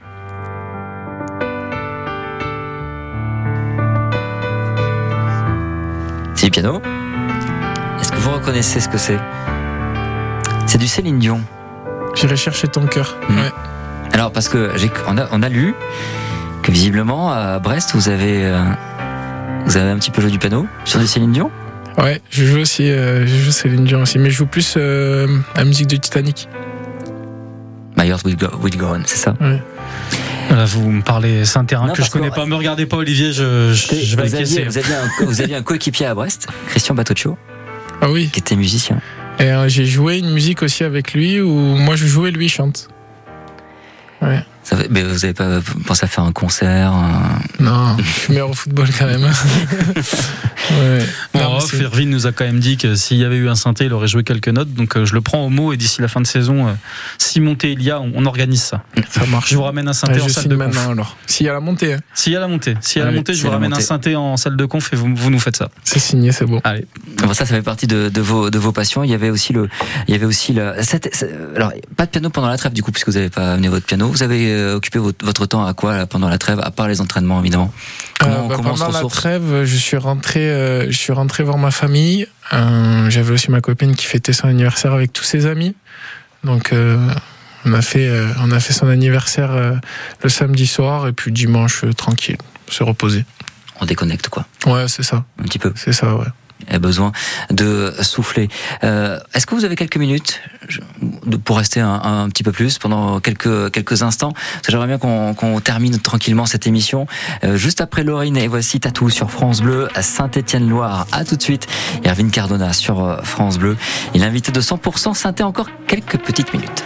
C'est du piano. Est-ce que vous reconnaissez ce que c'est? C'est du Céline Dion. J'irai chercher ton cœur. Ouais. Alors, parce que on a lu que visiblement à Brest vous avez un petit peu joué du piano sur du Céline Dion. Ouais, je joue Céline Dion aussi, mais je joue plus la musique de Titanic. My Heart Will Go On, c'est ça? Ouais. Voilà, vous me parlez, c'est un terrain que je connais pas. Me regardez pas, Olivier, je vais acquiescer. Vous aviez un coéquipier à Brest, Christian Batoccio. Ah oui. Qui était musicien. Et j'ai joué une musique aussi avec lui où moi je jouais et lui chante. Ouais. Mais vous avez pas pensé à faire un concert? Non, je suis meilleur au football quand même. Ouais. Irvine nous a quand même dit que s'il y avait eu un synthé, il aurait joué quelques notes. Donc je le prends au mot et d'ici la fin de saison, si montée il y a, on organise ça. Ça marche. Je vous ramène un synthé en salle de conf. Alors. S'il y a la montée. Hein. S'il y a la montée, je vous ramène un synthé en salle de conf et vous nous faites ça. C'est signé, c'est bon. Allez. Bon, ça fait partie de vos passions. Il y avait aussi alors pas de piano pendant la trêve du coup puisque vous n'avez pas amené votre piano. Vous avez occupé votre temps à quoi là, pendant la trêve, à part les entraînements évidemment? Comment pendant la trêve, je suis rentré voir ma famille. J'avais aussi ma copine qui fêtait son anniversaire avec tous ses amis. Donc on a fait son anniversaire le samedi soir et puis dimanche tranquille, se reposer. On déconnecte quoi? Ouais, c'est ça. Un petit peu. C'est ça, ouais. A besoin de souffler. Est-ce que vous avez quelques minutes pour rester un petit peu plus pendant quelques instants? Parce que j'aimerais bien qu'on termine tranquillement cette émission. Juste après Laurine, et voici Tatou sur France Bleu à Saint-Étienne-Loire. À tout de suite. Irvine Cardona sur France Bleu. Il est invité de 100% Saint-Étienne encore quelques petites minutes.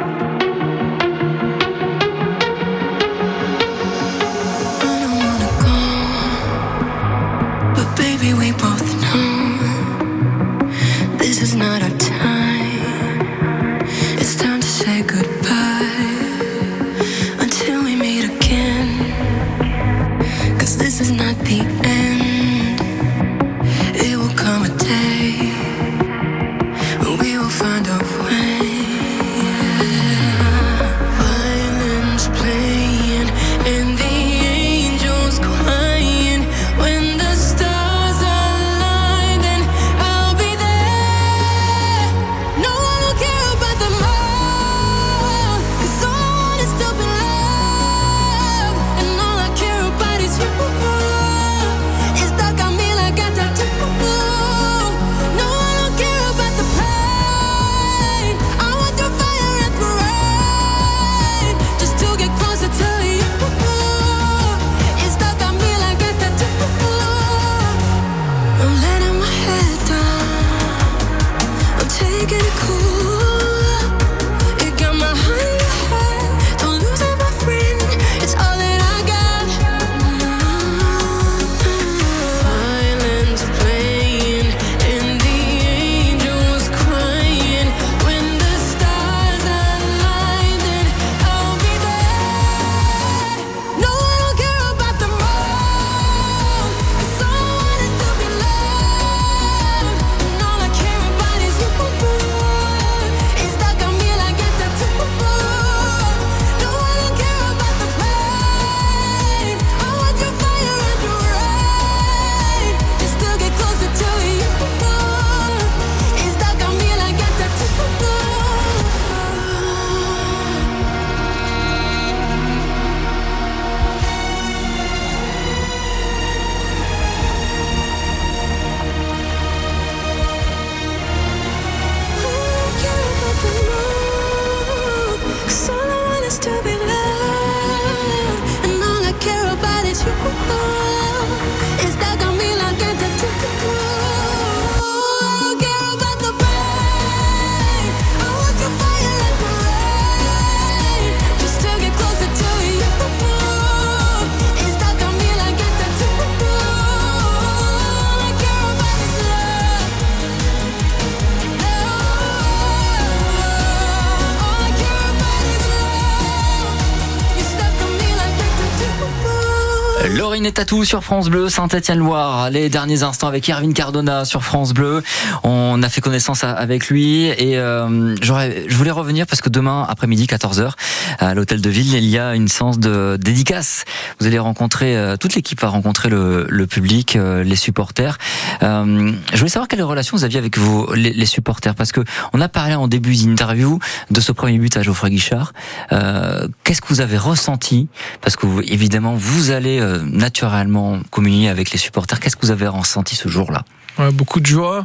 We both know this is not our time. It's time to say goodbye until we meet again. 'Cause this is not the end. It will come a day when we will find a way. Violins playing and the angels crying when the stars Laurine et Tatou sur France Bleu, Saint-Étienne-Loire. Les derniers instants avec Irvine Cardona sur France Bleu. On a fait connaissance avec lui et je voulais revenir parce que demain après-midi 14h à l'hôtel de ville il y a une séance de dédicace. Vous allez rencontrer, toute l'équipe va rencontrer le public, les supporters. Je voulais savoir quelle relation vous aviez avec les supporters parce que on a parlé en début d'interview de ce premier but à Geoffroy Guichard. Qu'est-ce que vous avez ressenti? Parce que évidemment vous allez naturellement communier avec les supporters. Qu'est-ce que vous avez ressenti ce jour-là? Beaucoup de joie.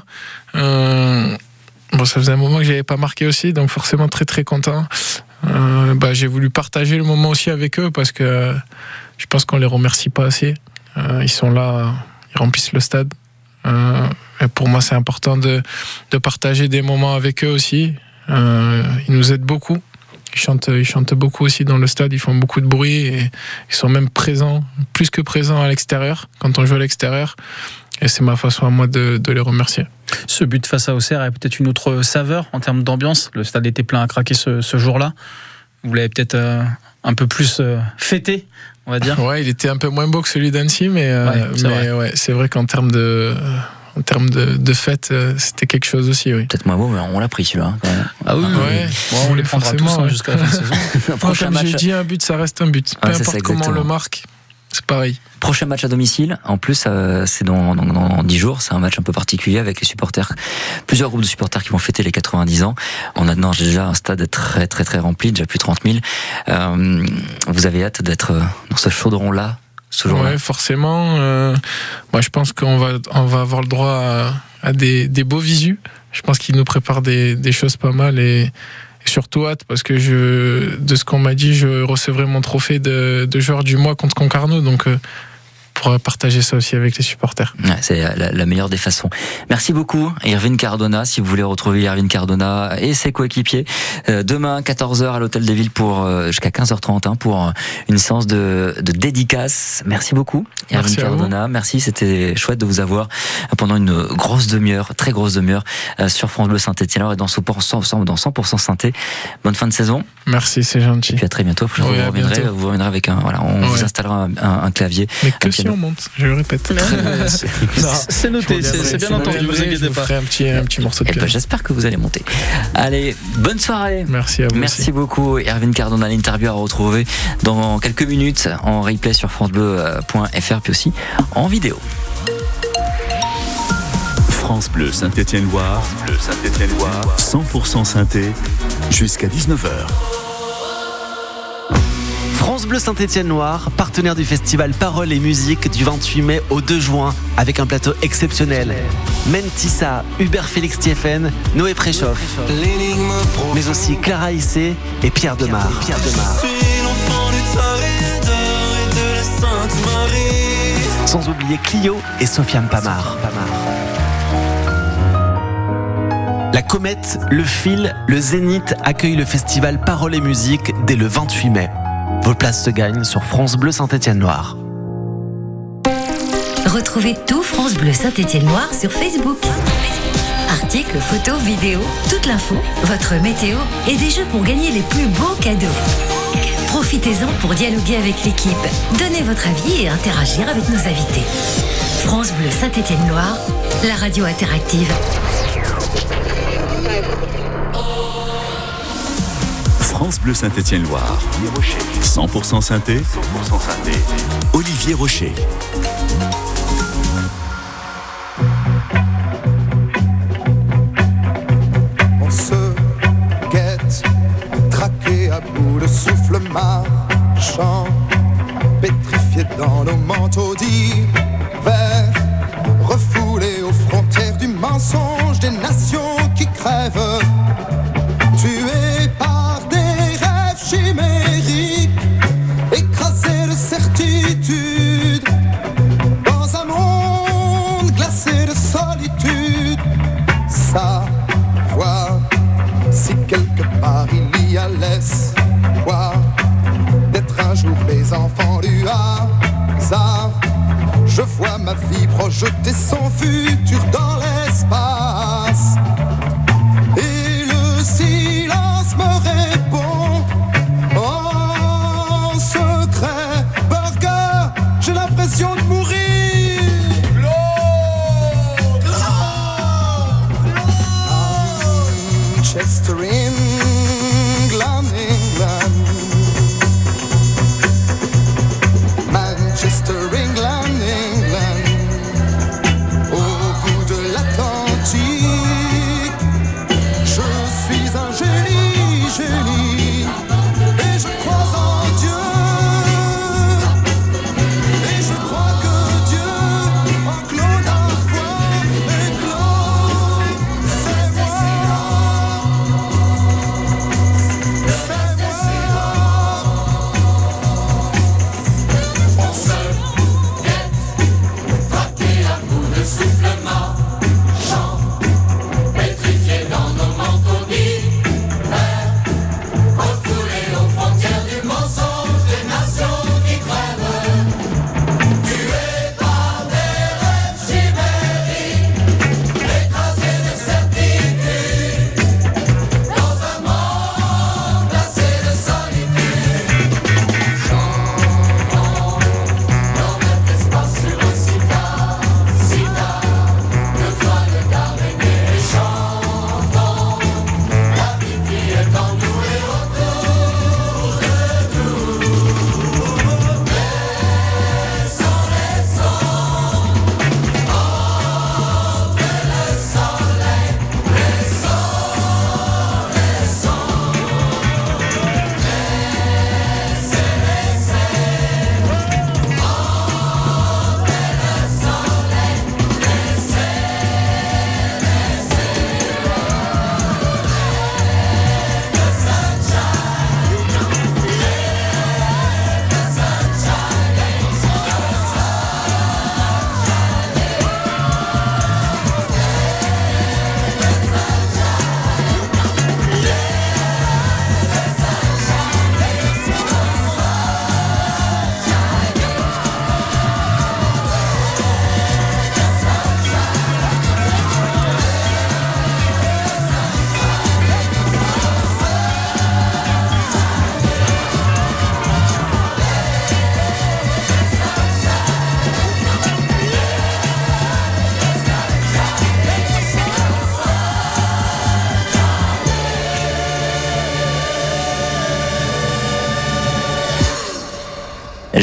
Ça faisait un moment que j'avais pas marqué aussi, donc forcément très très content. J'ai voulu partager le moment aussi avec eux parce que je pense qu'on les remercie pas assez. Ils sont là, ils remplissent le stade. Et pour moi c'est important de partager des moments avec eux aussi. Ils nous aident beaucoup. Ils chantent beaucoup aussi dans le stade, ils font beaucoup de bruit et ils sont même présents, plus que présents à l'extérieur, quand on joue à l'extérieur. Et c'est ma façon à moi de les remercier. Ce but face à Auxerre a peut-être une autre saveur en termes d'ambiance. Le stade était plein à craquer ce jour-là. Vous l'avez peut-être un peu plus fêté, on va dire. Ouais, il était un peu moins beau que celui d'Annecy, mais c'est vrai qu'en termes de fête, c'était quelque chose aussi, oui. Peut-être moins beau, mais on l'a pris celui-là. Quand même. Ah oui, on les prendra tous jusqu'à la fin de saison. Comme j'ai dit, un but, ça reste un but. Peu importe comment on le marque, c'est pareil. Prochain match à domicile, en plus c'est dans 10 jours, c'est un match un peu particulier avec les supporters, plusieurs groupes de supporters qui vont fêter les 90 ans. On a déjà un stade très très très rempli, déjà plus de 30 000. Vous avez hâte d'être dans ce chaudron-là? Ouais, forcément. Moi, je pense qu'on va avoir le droit à des beaux visus. Je pense qu'ils nous préparent des choses pas mal et surtout hâte parce que de ce qu'on m'a dit, je recevrai mon trophée de joueur du mois contre Concarneau. Donc, pour partager ça aussi avec les supporters. Ouais, c'est la meilleure des façons. Merci beaucoup, Irvine Cardona. Si vous voulez retrouver Irvine Cardona et ses coéquipiers, demain 14h à l'hôtel des Villes jusqu'à 15h30 pour une séance de dédicace. Merci beaucoup, Irvine Cardona. Merci, c'était chouette de vous avoir pendant une grosse demi-heure, très grosse demi-heure sur France Bleu Saint-Étienne et dans 100% Sainté. Bonne fin de saison. Merci, c'est gentil. Et puis à très bientôt. Vous reviendrez avec vous installera un clavier. Mais que si on monte, je le répète. C'est noté, c'est bien entendu, vous inquiétez pas. Un petit morceau de piano. J'espère que vous allez monter. Allez, bonne soirée. Merci à vous. Merci beaucoup, Irvine Cardona. L'interview à retrouver dans quelques minutes en replay sur francebleu.fr puis aussi en vidéo. France Bleu Saint-Étienne-Loire, 100% Sainté, jusqu'à 19h. France Bleu Saint-Étienne-Loire, partenaire du festival Paroles et Musique du 28 mai au 2 juin, avec un plateau exceptionnel. Mentissa, Hubert Félix Thieffen, Noé Préchoff, mais aussi Clara Issé et Pierre Demar. Sans oublier Clio et Sofiane Pamar. La Comète, le Fil, le Zénith accueillent le festival Paroles et Musique dès le 28 mai. Vos places se gagnent sur France Bleu Saint-Étienne-Loire. Retrouvez tout France Bleu Saint-Étienne-Loire sur Facebook. Articles, photos, vidéos, toute l'info, votre météo et des jeux pour gagner les plus beaux cadeaux. Profitez-en pour dialoguer avec l'équipe, donner votre avis et interagir avec nos invités. France Bleu Saint-Étienne-Loire, la radio interactive. France Bleu Saint-Étienne-Loire, 100% Sainté, Olivier Rocher. On se guette, traqué à bout de souffle marchand, pétrifié dans nos manteaux d'hiver, refoulé aux frontières du mensonge des nations qui crèvent, tués par des rêves chimériques, écrasés de certitude, dans un monde glacé de solitude. Savoir si quelque part il y a l'espoir d'être un jour les enfants du hasard. Je vois ma vie projeter son futur dans l'espace. Et le silence me répond en secret. Burger, j'ai l'impression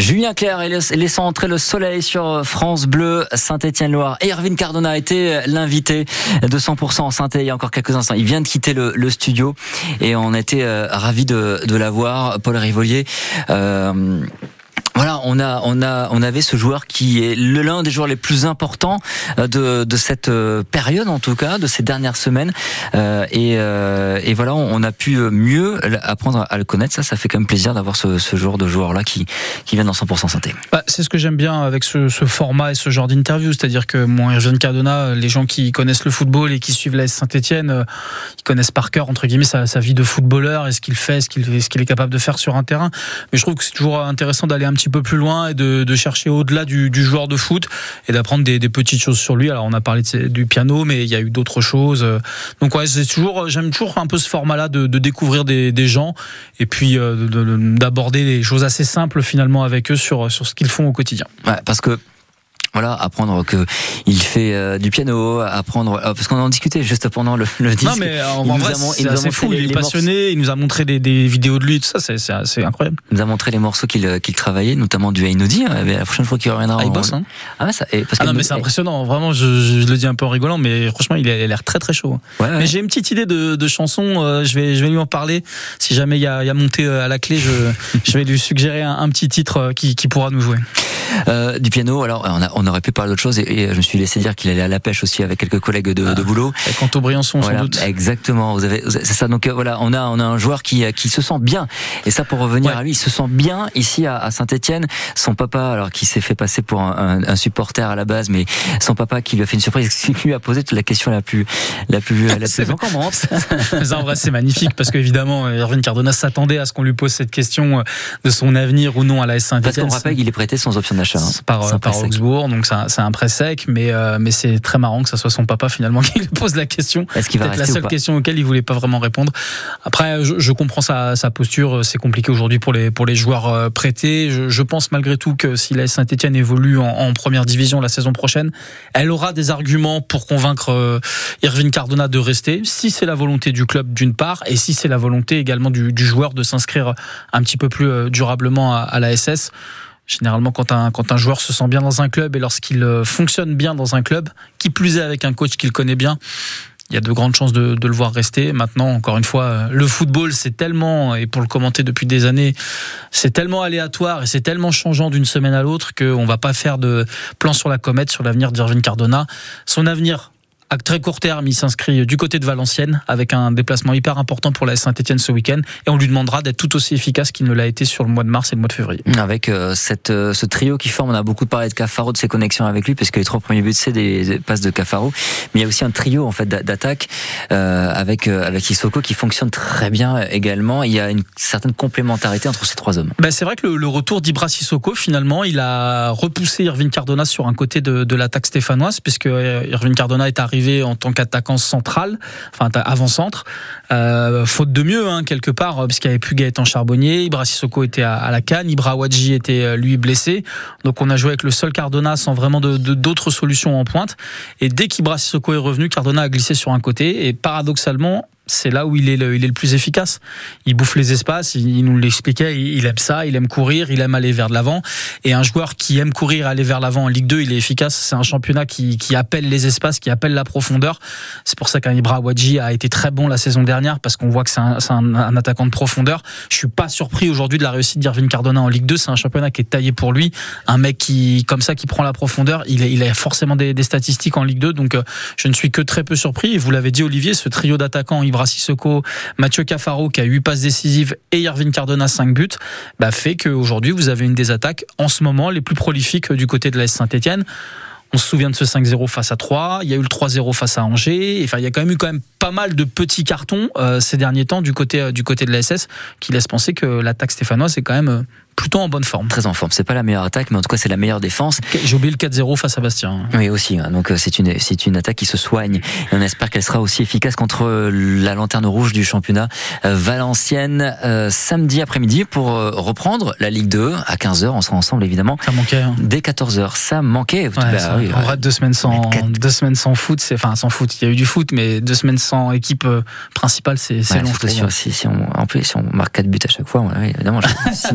Julien Clerc laissant entrer le soleil sur France Bleu Saint-Étienne-Loire. Et Irvine Cardona a été l'invité de 100% en Saint-Étienne il y a encore quelques instants. Il vient de quitter le studio et on a été ravis de l'avoir. Paul Rivolier. Voilà, on avait ce joueur qui est l'un des joueurs les plus importants de cette période, en tout cas, de ces dernières semaines. Et voilà, on a pu mieux apprendre à le connaître. Ça fait quand même plaisir d'avoir ce genre de joueur-là qui vient dans 100% Saint-Étienne. C'est ce que j'aime bien avec ce format et ce genre d'interview. C'est-à-dire que Irvine Cardona, les gens qui connaissent le football et qui suivent l'AS Saint-Étienne, ils connaissent par cœur, entre guillemets, sa vie de footballeur et ce qu'il fait, ce qu'il est capable de faire sur un terrain. Mais je trouve que c'est toujours intéressant d'aller un petit peu plus loin et de chercher au-delà du joueur de foot et d'apprendre des petites choses sur lui. Alors on a parlé du piano, mais il y a eu d'autres choses. Donc ouais, j'aime toujours un peu ce format-là de découvrir des gens et puis d'aborder des choses assez simples finalement avec eux sur ce qu'ils font au quotidien. Ouais, parce que voilà, apprendre que il fait du piano, apprendre parce qu'on en discutait juste pendant le disque. Non mais en vrai c'est assez fou, il est passionné, il nous a montré des vidéos de lui, tout ça, c'est incroyable. Il nous a montré les morceaux qu'il travaillait, notamment du Einaudi. La prochaine fois qu'il reviendra, il bosse. Hein. Ah ça, non mais c'est impressionnant, vraiment. Je le dis un peu en rigolant, mais franchement il a l'air très très chaud. Ouais. Mais j'ai une petite idée de chanson. Je vais lui en parler. Si jamais il y a monté à la clé, je vais lui suggérer un petit titre qui pourra nous jouer. Du piano, alors on aurait pu parler d'autre chose et je me suis laissé dire qu'il allait à la pêche aussi avec quelques collègues de boulot. Quant au Briançon, voilà, sans doute. Exactement, c'est ça. Donc voilà, on a un joueur qui se sent bien. Et ça, pour revenir à lui, il se sent bien ici à Saint-Étienne. Son papa, alors qui s'est fait passer pour un supporter à la base, mais son papa qui lui a fait une surprise, qui lui a posé la question la plus encombrante. En vrai, c'est magnifique parce qu'évidemment, Irvine Cardona s'attendait à ce qu'on lui pose cette question de son avenir ou non à la S Saint-Étienne. Parce qu'on rappelle qu'il est prêté sans option d'achat. Par Augsbourg, donc c'est un prêt sec, mais c'est très marrant que ça soit son papa finalement qui lui pose la question. Est-ce qu'il va rester la seule question auquel il voulait pas vraiment répondre. Après, je comprends sa posture. C'est compliqué aujourd'hui pour les joueurs prêtés. Je pense malgré tout que si la Saint-Étienne évolue en première division la saison prochaine, elle aura des arguments pour convaincre Irvine Cardona de rester, si c'est la volonté du club d'une part, et si c'est la volonté également du joueur de s'inscrire un petit peu plus durablement à la SS. Généralement, quand un joueur se sent bien dans un club et lorsqu'il fonctionne bien dans un club, qui plus est avec un coach qu'il connaît bien, il y a de grandes chances de le voir rester. Maintenant, encore une fois, le football, c'est tellement, et pour le commenter depuis des années, c'est tellement aléatoire et c'est tellement changeant d'une semaine à l'autre qu'on ne va pas faire de plan sur la comète sur l'avenir d'Irvine Cardona. Son avenir, à très court terme, il s'inscrit du côté de Valenciennes avec un déplacement hyper important pour la Saint-Étienne ce week-end et on lui demandera d'être tout aussi efficace qu'il ne l'a été sur le mois de mars et le mois de février. Avec ce trio qui forme, on a beaucoup parlé de Cafaro, de ses connexions avec lui, parce que les 3 premiers buts c'est des passes de Cafaro, mais il y a aussi un trio en fait d'attaque avec Sissoko qui fonctionne très bien également. Il y a une certaine complémentarité entre ces 3 hommes. C'est vrai que le retour d'Ibra Sissoko, finalement, il a repoussé Irvine Cardona sur un côté de l'attaque stéphanoise, puisque Irvine Cardona est arrivé en tant qu'attaquant central, enfin avant-centre, faute de mieux quelque part, puisqu'il n'y avait plus Gaëtan Charbonnier, Ibra Sissoko était à la canne, Ibra Wadji était lui blessé, donc on a joué avec le seul Cardona sans vraiment d'autres solutions en pointe, et dès qu'Ibra Sissoko est revenu, Cardona a glissé sur un côté, et paradoxalement c'est là où il est le plus efficace. Il bouffe les espaces, il nous l'expliquait, il aime ça, il aime courir, il aime aller vers de l'avant. Et un joueur qui aime courir, aller vers l'avant en Ligue 2, il est efficace. C'est un championnat qui appelle les espaces, qui appelle la profondeur. C'est pour ça qu'un Ibra Wadji a été très bon la saison dernière, parce qu'on voit que c'est un attaquant de profondeur. Je suis pas surpris aujourd'hui de la réussite d'Irvine Cardona en Ligue 2. C'est un championnat qui est taillé pour lui. Un mec qui prend la profondeur, il a forcément des statistiques en Ligue 2. Donc je ne suis que très peu surpris. Et vous l'avez dit, Olivier, ce trio d'attaquants, Ibra Sissoko, Mathieu Cafaro qui a 8 passes décisives et Irvine Cardona 5 buts, fait qu'aujourd'hui vous avez une des attaques en ce moment les plus prolifiques du côté de l'AS Saint-Étienne. On se souvient de ce 5-0 face à 3, il y a eu le 3-0 face à Angers, enfin, il y a quand même pas mal de petits cartons ces derniers temps du côté de la SS qui laissent penser que l'attaque stéphanoise est quand même plutôt en bonne forme. Très en forme. C'est pas la meilleure attaque, mais en tout cas c'est la meilleure défense. J'ai oublié le 4-0 face à Bastien. Oui aussi. Donc c'est une attaque qui se soigne. Et on espère qu'elle sera aussi efficace contre la lanterne rouge du championnat Valenciennes samedi après-midi pour reprendre la Ligue 2 à 15h. On sera ensemble évidemment. Ça manquait. Dès 14h, ça manquait. En vrai, 2 semaines sans foot, sans foot. Il y a eu du foot, mais 2 semaines sans équipe principale, c'est long. Si on marque 4 buts à chaque fois, évidemment, je signe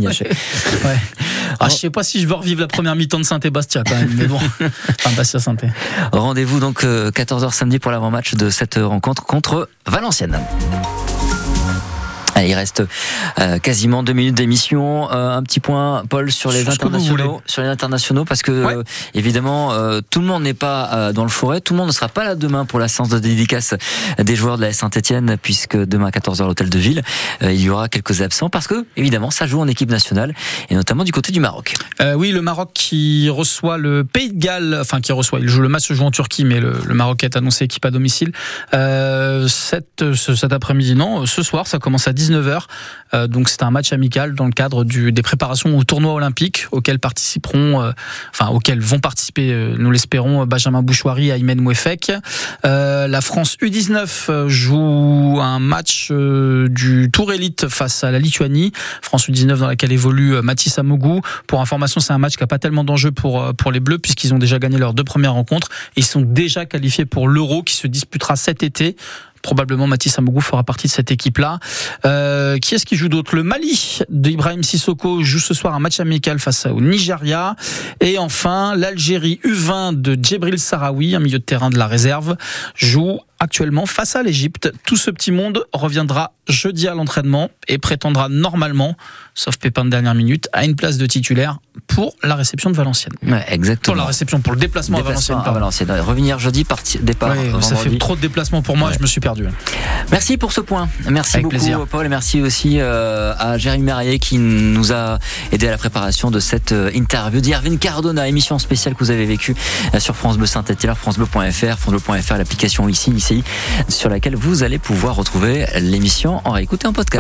Ouais. Je sais pas si je veux revivre la première mi-temps de Saint-Bastia quand même, mais bon. Enfin, Bastia-Saint. Rendez-vous donc 14h samedi pour l'avant-match de cette rencontre contre Valenciennes. Allez, il reste quasiment 2 minutes d'émission. Un petit point, Paul, sur les internationaux, parce que évidemment, tout le monde n'est pas dans le Forêt. Tout le monde ne sera pas là demain pour la séance de dédicace des joueurs de la Saint-Etienne, puisque demain à 14h à l'hôtel de ville, il y aura quelques absents, parce que évidemment, ça joue en équipe nationale, et notamment du côté du Maroc. Oui, le Maroc qui reçoit le Pays de Galles, le match se joue en Turquie, mais le Maroc est annoncé équipe à domicile. Cet après-midi, ce soir, ça commence à 19h. Donc c'est un match amical dans le cadre des préparations au tournoi olympique auquel vont participer, nous l'espérons, Benjamin Bouchouari et Aymen Mouefek. La France U19 joue un match du Tour Élite face à la Lituanie. France U19 dans laquelle évolue Mathis Amogou. Pour information, c'est un match qui n'a pas tellement d'enjeux pour les Bleus puisqu'ils ont déjà gagné leurs 2 premières rencontres. Ils sont déjà qualifiés pour l'Euro qui se disputera cet été. Probablement Mathis Amogou fera partie de cette équipe-là. Qui est-ce qui joue d'autre ? Le Mali d'Ibrahim Sissoko joue ce soir un match amical face au Nigeria. Et enfin, l'Algérie U20 de Djibril Sahraoui, un milieu de terrain de la réserve, joue actuellement face à l'Égypte. Tout ce petit monde reviendra jeudi à l'entraînement et prétendra normalement, sauf pépin de dernière minute, à une place de titulaire pour la réception de Valenciennes. Ouais, exactement. Pour le déplacement à Valenciennes. Revenir jeudi, départ vendredi. Ça fait trop de déplacements pour moi, je me suis perdu. Merci pour ce point. Merci avec beaucoup, plaisir. Paul, et merci aussi à Jérémy Marier qui nous a aidé à la préparation de cette interview d'Irvine Cardona, émission spéciale que vous avez vécue sur France Bleu Saint-Etienne, francebleu.fr, francebleu.fr, l'application ici, sur laquelle vous allez pouvoir retrouver l'émission en réécoute et en podcast.